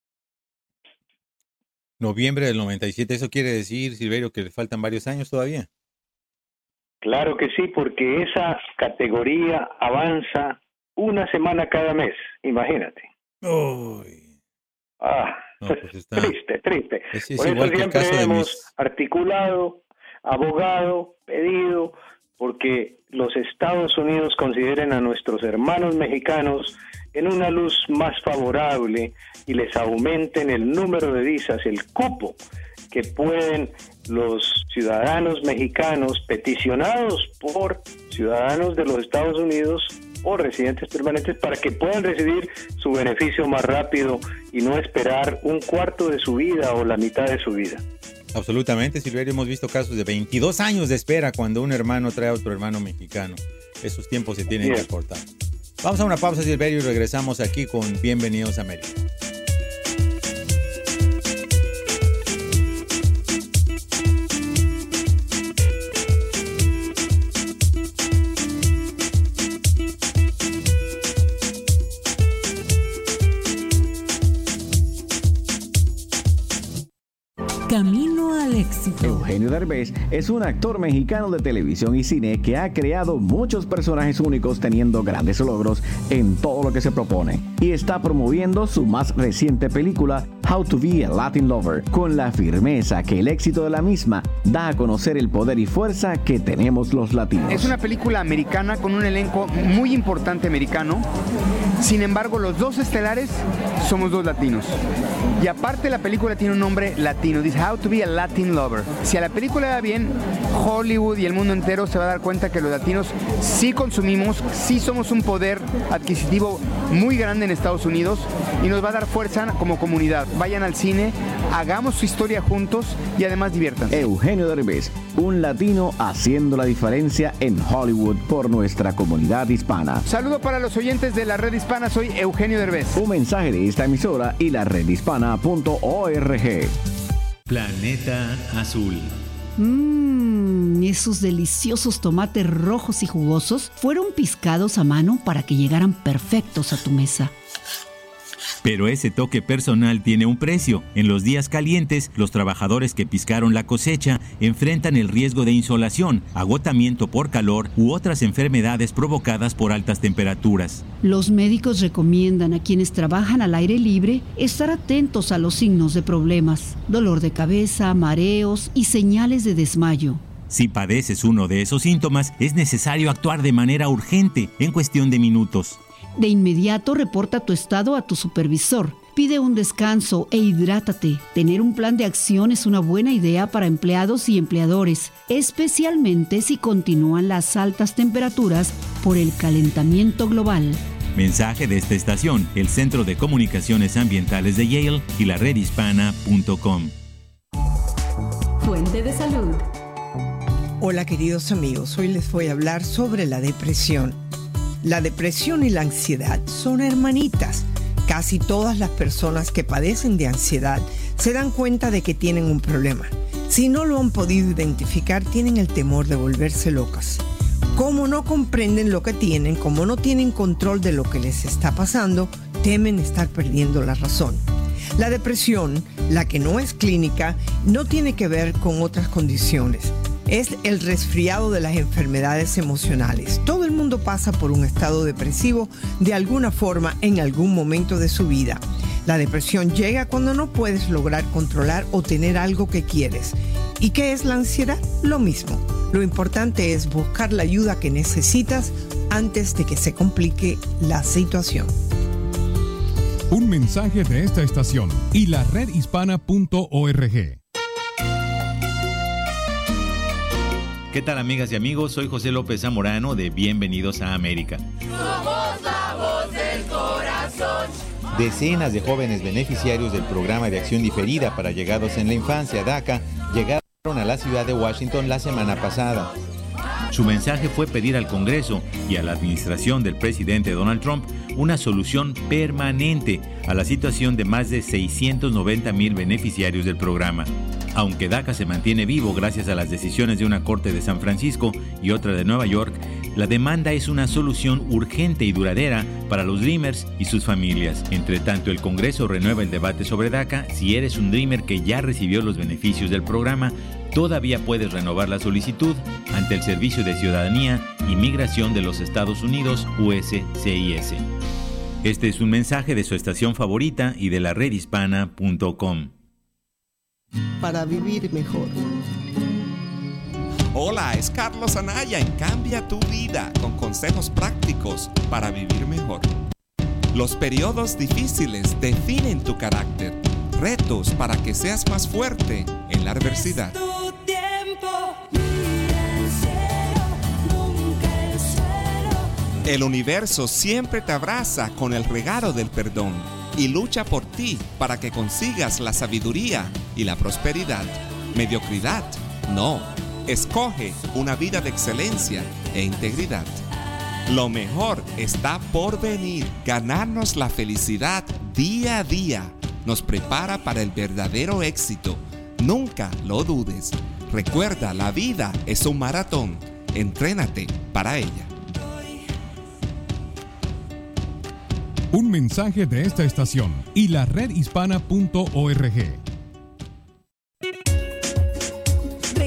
Noviembre del 97, ¿eso quiere decir, Silverio, que le faltan varios años todavía? Claro que sí, porque esa categoría avanza 1 semana cada mes, imagínate. Uy. No, pues está... triste. Es Por igual eso que el siempre caso de hemos articulado, abogado, pedido, porque los Estados Unidos consideren a nuestros hermanos mexicanos en una luz más favorable y les aumenten el número de visas, el cupo que pueden los ciudadanos mexicanos peticionados por ciudadanos de los Estados Unidos o residentes permanentes para que puedan recibir su beneficio más rápido y no esperar un cuarto de su vida o la mitad de su vida. Absolutamente, Silverio, hemos visto casos de 22 años de espera cuando un hermano trae a otro hermano mexicano. Esos tiempos se tienen que cortar. Vamos a una pausa, Silverio, y regresamos aquí con Bienvenidos a América. Camino al éxito. Eugenio Derbez es un actor mexicano de televisión y cine que ha creado muchos personajes únicos teniendo grandes logros en todo lo que se propone. Y está promoviendo su más reciente película, How to Be a Latin Lover, con la firmeza que el éxito de la misma da a conocer el poder y fuerza que tenemos los latinos. Es una película americana con un elenco muy importante americano. Sin embargo, los dos estelares somos dos latinos. Y aparte la película tiene un nombre latino, dice How to Be a Latin Lover. Si a la película va bien, Hollywood y el mundo entero se va a dar cuenta que los latinos sí consumimos, sí somos un poder adquisitivo muy grande en Estados Unidos y nos va a dar fuerza como comunidad. Vayan al cine, hagamos su historia juntos y además diviértanse. Eugenio Derbez, un latino haciendo la diferencia en Hollywood por nuestra comunidad hispana. Saludo para los oyentes de la Red Hispana, soy Eugenio Derbez. Un mensaje de esta emisora y la redhispana.org. Planeta Azul. Esos deliciosos tomates rojos y jugosos fueron piscados a mano para que llegaran perfectos a tu mesa. Pero ese toque personal tiene un precio. En los días calientes, los trabajadores que piscaron la cosecha enfrentan el riesgo de insolación, agotamiento por calor u otras enfermedades provocadas por altas temperaturas. Los médicos recomiendan a quienes trabajan al aire libre estar atentos a los signos de problemas, dolor de cabeza, mareos y señales de desmayo. Si padeces uno de esos síntomas, es necesario actuar de manera urgente, en cuestión de minutos. De inmediato reporta tu estado a tu supervisor. Pide un descanso e hidrátate. Tener un plan de acción es una buena idea para empleados y empleadores, especialmente si continúan las altas temperaturas por el calentamiento global. Mensaje de esta estación, el Centro de Comunicaciones Ambientales de Yale y la redhispana.com. Fuente de salud. Hola queridos amigos, hoy les voy a hablar sobre la depresión. La depresión y la ansiedad son hermanitas. Casi todas las personas que padecen de ansiedad se dan cuenta de que tienen un problema. Si no lo han podido identificar, tienen el temor de volverse locas. Como no comprenden lo que tienen, como no tienen control de lo que les está pasando, temen estar perdiendo la razón. La depresión, la que no es clínica, no tiene que ver con otras condiciones. Es el resfriado de las enfermedades emocionales. Todo el mundo pasa por un estado depresivo de alguna forma en algún momento de su vida. La depresión llega cuando no puedes lograr controlar o tener algo que quieres. ¿Y qué es la ansiedad? Lo mismo. Lo importante es buscar la ayuda que necesitas antes de que se complique la situación. Un mensaje de esta estación y la redhispana.org. ¿Qué tal, amigas y amigos? Soy José López Zamorano de Bienvenidos a América. Somos la voz del corazón. Decenas de jóvenes beneficiarios del programa de acción diferida para llegados en la infancia, DACA, llegaron a la ciudad de Washington la semana pasada. Su mensaje fue pedir al Congreso y a la administración del presidente Donald Trump una solución permanente a la situación de más de 690,000 beneficiarios del programa. Aunque DACA se mantiene vivo gracias a las decisiones de una corte de San Francisco y otra de Nueva York, la demanda es una solución urgente y duradera para los Dreamers y sus familias. Entre tanto, el Congreso renueva el debate sobre DACA. Si eres un Dreamer que ya recibió los beneficios del programa, todavía puedes renovar la solicitud ante el Servicio de Ciudadanía y Migración de los Estados Unidos, USCIS. Este es un mensaje de su estación favorita y de la redhispana.com. Para vivir mejor. Hola, es Carlos Anaya en Cambia tu Vida, con consejos prácticos para vivir mejor. Los periodos difíciles definen tu carácter, retos para que seas más fuerte en la adversidad. El universo siempre te abraza con el regalo del perdón y lucha por ti para que consigas la sabiduría y la prosperidad. Mediocridad, no. Escoge una vida de excelencia e integridad. Lo mejor está por venir. Ganarnos la felicidad día a día nos prepara para el verdadero éxito. Nunca lo dudes. Recuerda, la vida es un maratón. Entrénate para ella. Un mensaje de esta estación y la redhispana.org.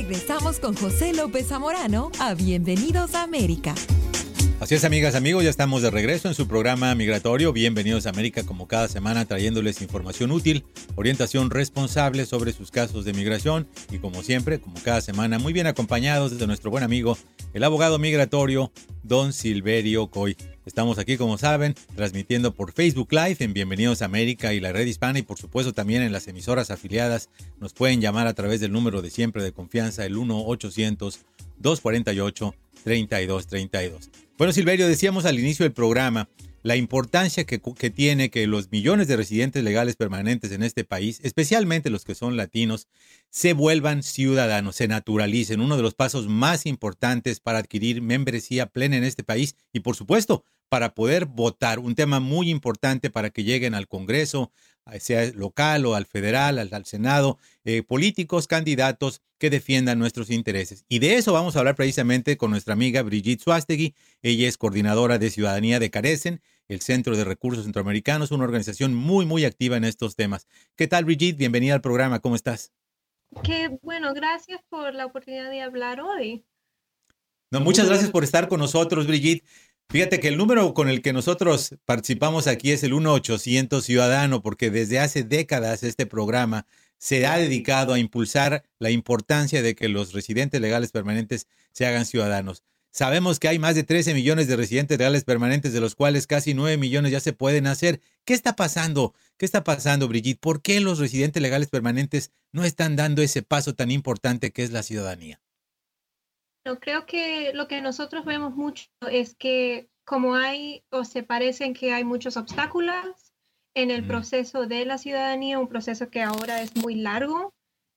regresamos con José López Zamorano a Bienvenidos a América. Así es, amigas, amigos, ya estamos de regreso en su programa migratorio. Bienvenidos a América, como cada semana, trayéndoles información útil, orientación responsable sobre sus casos de migración y, como siempre, como cada semana, muy bien acompañados desde nuestro buen amigo, el abogado migratorio, don Silverio Coy. Estamos aquí, como saben, transmitiendo por Facebook Live en Bienvenidos a América y la Red Hispana y, por supuesto, también en las emisoras afiliadas. Nos pueden llamar a través del número de siempre de confianza, el 1-800-248-3232. Bueno, Silverio, decíamos al inicio del programa la importancia que tiene que los millones de residentes legales permanentes en este país, especialmente los que son latinos, se vuelvan ciudadanos, se naturalicen. Uno de los pasos más importantes para adquirir membresía plena en este país y, por supuesto, para poder votar. Un tema muy importante para que lleguen al Congreso, sea local o al federal, al Senado, políticos, candidatos que defiendan nuestros intereses. Y de eso vamos a hablar precisamente con nuestra amiga Brigitte Suástegui. Ella es coordinadora de Ciudadanía de Carecen, el Centro de Recursos Centroamericanos, una organización muy activa en estos temas. ¿Qué tal, Brigitte? Bienvenida al programa. ¿Cómo estás? Qué bueno, gracias por la oportunidad de hablar hoy. No, muchas gracias por estar con nosotros, Brigitte. Fíjate que el número con el que nosotros participamos aquí es el 1-800-Ciudadano, porque desde hace décadas este programa se ha dedicado a impulsar la importancia de que los residentes legales permanentes se hagan ciudadanos. Sabemos que hay más de 13 millones de residentes legales permanentes, de los cuales casi 9 millones ya se pueden hacer. ¿Qué está pasando? ¿Qué está pasando, Brigitte? ¿Por qué los residentes legales permanentes no están dando ese paso tan importante que es la ciudadanía? Yo creo que lo que nosotros vemos mucho es que como hay o se parecen que hay muchos obstáculos en el proceso de la ciudadanía, un proceso que ahora es muy largo,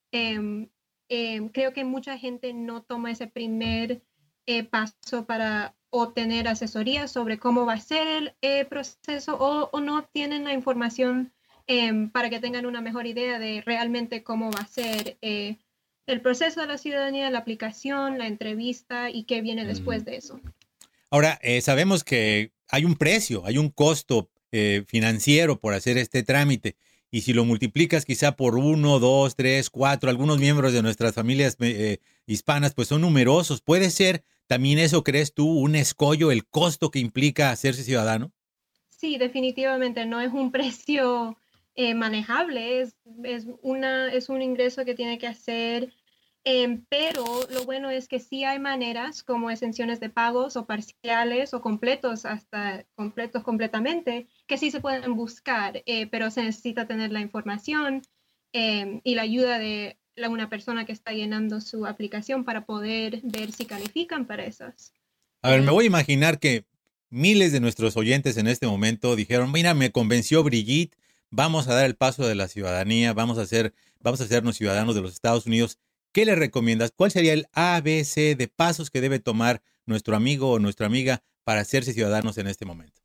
creo que mucha gente no toma ese primer paso para obtener asesoría sobre cómo va a ser el proceso o no obtienen la información para que tengan una mejor idea de realmente cómo va a ser el proceso de la ciudadanía, la aplicación, la entrevista y qué viene después de eso. Ahora, sabemos que hay un precio, hay un costo financiero por hacer este trámite. Y si lo multiplicas quizá por 1, 2, 3, 4, algunos miembros de nuestras familias hispanas pues son numerosos. ¿Puede ser también eso, crees tú, un escollo, el costo que implica hacerse ciudadano? Sí, definitivamente no es un precio manejable, es un ingreso que tiene que hacer, pero lo bueno es que sí hay maneras como exenciones de pagos o parciales o completos, hasta completos completamente, que sí se pueden buscar, pero se necesita tener la información y la ayuda de una persona que está llenando su aplicación para poder ver si califican para esas. A ver, me voy a imaginar que miles de nuestros oyentes en este momento dijeron, mira, me convenció Brigitte, vamos a dar el paso de la ciudadanía, vamos a hacernos ciudadanos de los Estados Unidos. ¿Qué le recomiendas? ¿Cuál sería el ABC de pasos que debe tomar nuestro amigo o nuestra amiga para hacerse ciudadanos en este momento?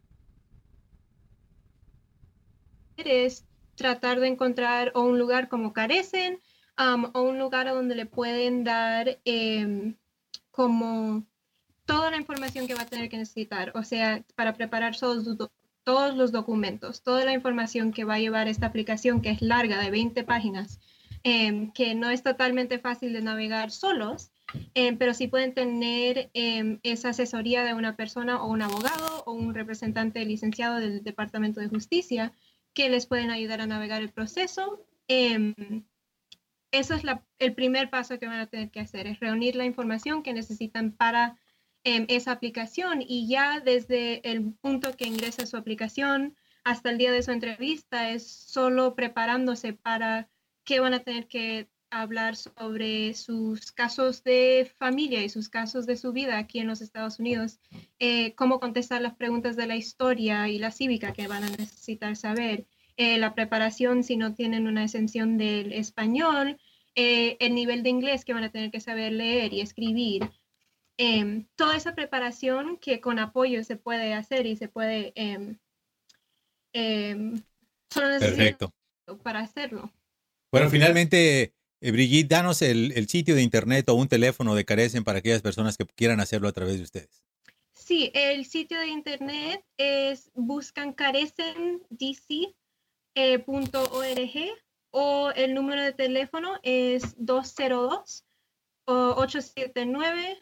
Es tratar de encontrar o un lugar como Carecen, o un lugar donde le pueden dar como toda la información que va a tener que necesitar, o sea, para preparar todos los documentos, toda la información que va a llevar esta aplicación, que es larga, de 20 páginas, que no es totalmente fácil de navegar solos, pero sí pueden tener esa asesoría de una persona o un abogado o un representante licenciado del Departamento de Justicia que les pueden ayudar a navegar el proceso. Eso es el primer paso que van a tener que hacer, es reunir la información que necesitan para esa aplicación, y ya desde el punto que ingresa su aplicación hasta el día de su entrevista es solo preparándose para que van a tener que hablar sobre sus casos de familia y sus casos de su vida aquí en los Estados Unidos, cómo contestar las preguntas de la historia y la cívica que van a necesitar saber, la preparación si no tienen una exención del español, el nivel de inglés que van a tener que saber leer y escribir. Toda esa preparación que con apoyo se puede hacer y se puede solo necesitan para hacerlo. Bueno, finalmente, Brigitte, danos el sitio de internet o un teléfono de Carecen para aquellas personas que quieran hacerlo a través de ustedes. Sí, el sitio de internet buscan carecendc.org o el número de teléfono es 879.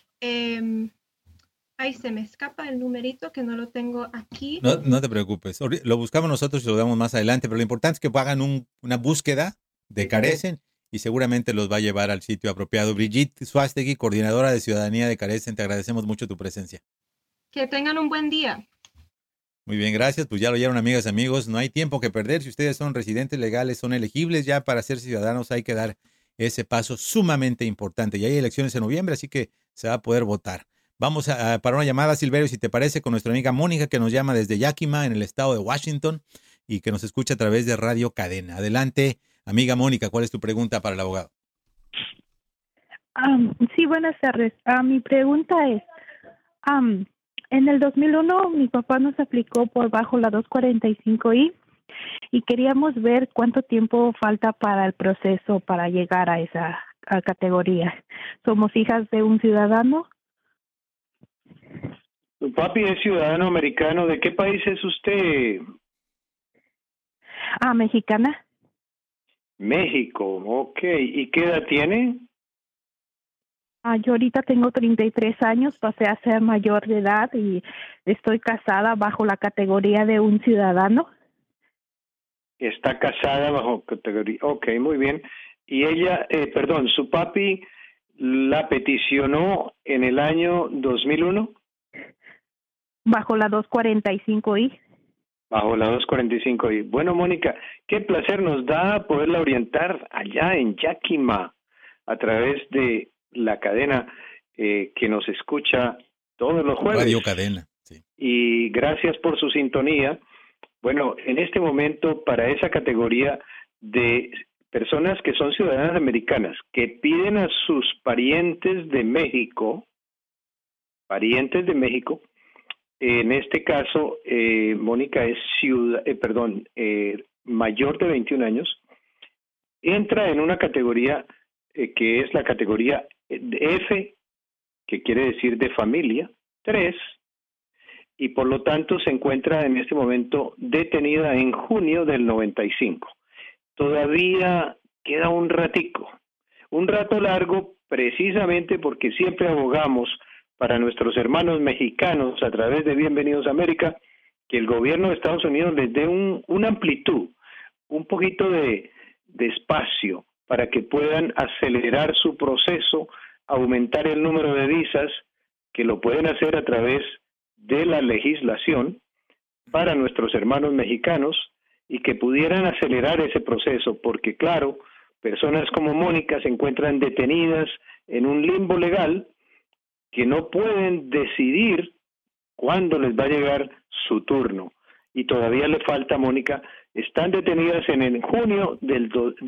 Ahí se me escapa el numerito que no lo tengo aquí. No te preocupes. Lo buscamos nosotros y lo damos más adelante, pero lo importante es que hagan una búsqueda de Carecen y seguramente los va a llevar al sitio apropiado. Brigitte Suástegui, coordinadora de Ciudadanía de Carecen, te agradecemos mucho tu presencia. Que tengan un buen día. Muy bien, gracias. Pues ya lo oyeron, amigas y amigos. No hay tiempo que perder. Si ustedes son residentes legales, son elegibles ya para ser ciudadanos, hay que dar ese paso sumamente importante. Y hay elecciones en noviembre, así que se va a poder votar. Vamos para una llamada, Silverio, si te parece, con nuestra amiga Mónica, que nos llama desde Yakima, en el estado de Washington, y que nos escucha a través de Radio Cadena. Adelante, amiga Mónica, ¿cuál es tu pregunta para el abogado? Sí, buenas tardes. Mi pregunta es, en el 2001 mi papá nos aplicó por bajo la 245I y queríamos ver cuánto tiempo falta para el proceso para llegar a esa categoría. Somos hijas de un ciudadano. Su papi es ciudadano americano. ¿De qué país es usted? Mexicana. México, ok. ¿Y qué edad tiene? Yo ahorita tengo 33 años, pasé a ser mayor de edad y estoy casada bajo la categoría de un ciudadano. Está casada bajo categoría, ok, muy bien. Y ella, su papi la peticionó en el año 2001. Bajo la 245I. Bajo la 245I. Bueno, Mónica, qué placer nos da poderla orientar allá en Yakima a través de la cadena que nos escucha todos los jueves. Radio Cadena, sí. Y gracias por su sintonía. Bueno, en este momento, para esa categoría de personas que son ciudadanas americanas, que piden a sus parientes de México, en este caso, Mónica es mayor de 21 años, entra en una categoría que es la categoría F, que quiere decir de familia, 3, y por lo tanto se encuentra en este momento detenida en junio del 95. Todavía queda un rato largo, precisamente porque siempre abogamos para nuestros hermanos mexicanos a través de Bienvenidos a América, que el gobierno de Estados Unidos les dé una amplitud, un poquito de espacio para que puedan acelerar su proceso, aumentar el número de visas, que lo pueden hacer a través de la legislación para nuestros hermanos mexicanos y que pudieran acelerar ese proceso, porque claro, personas como Mónica se encuentran detenidas en un limbo legal que no pueden decidir cuándo les va a llegar su turno. Y todavía le falta, Mónica, están detenidas en junio del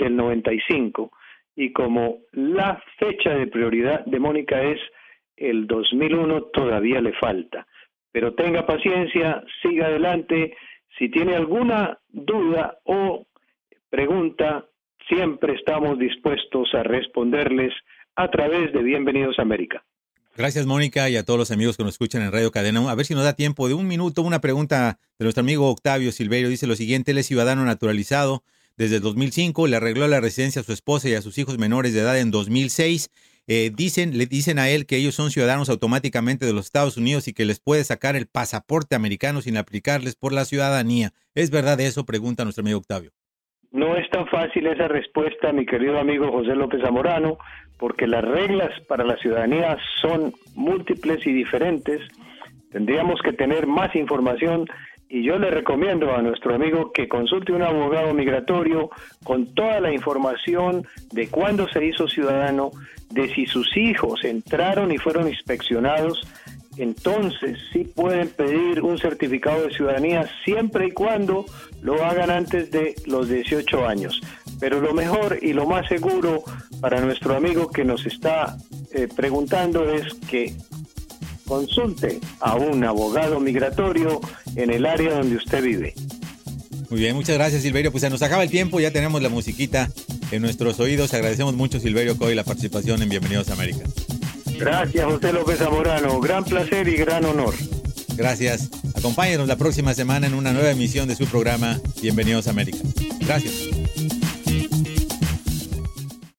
95 y como la fecha de prioridad de Mónica es el 2001, todavía le falta. Pero tenga paciencia, siga adelante. Si tiene alguna duda o pregunta, siempre estamos dispuestos a responderles a través de Bienvenidos a América. Gracias, Mónica, y a todos los amigos que nos escuchan en Radio Cadena. A ver si nos da tiempo de un minuto. Una pregunta de nuestro amigo Octavio Silverio. Dice lo siguiente: él es ciudadano naturalizado desde el 2005. Le arregló la residencia a su esposa y a sus hijos menores de edad en 2006. Le dicen a él que ellos son ciudadanos automáticamente de los Estados Unidos y que les puede sacar el pasaporte americano sin aplicarles por la ciudadanía. ¿Es verdad eso? Pregunta nuestro amigo Octavio. No es tan fácil esa respuesta, mi querido amigo José López Zamorano, porque las reglas para la ciudadanía son múltiples y diferentes. Tendríamos que tener más información y yo le recomiendo a nuestro amigo que consulte un abogado migratorio con toda la información de cuándo se hizo ciudadano, de si sus hijos entraron y fueron inspeccionados. Entonces sí pueden pedir un certificado de ciudadanía siempre y cuando lo hagan antes de los 18 años. Pero lo mejor y lo más seguro para nuestro amigo que nos está preguntando es que consulte a un abogado migratorio en el área donde usted vive. Muy bien, muchas gracias, Silverio. Pues se nos acaba el tiempo, ya tenemos la musiquita en nuestros oídos. Agradecemos mucho, Silverio Coy, la participación en Bienvenidos a América. Gracias, José López Zamorano. Gran placer y gran honor. Gracias. Acompáñenos la próxima semana en una nueva emisión de su programa Bienvenidos a América. Gracias.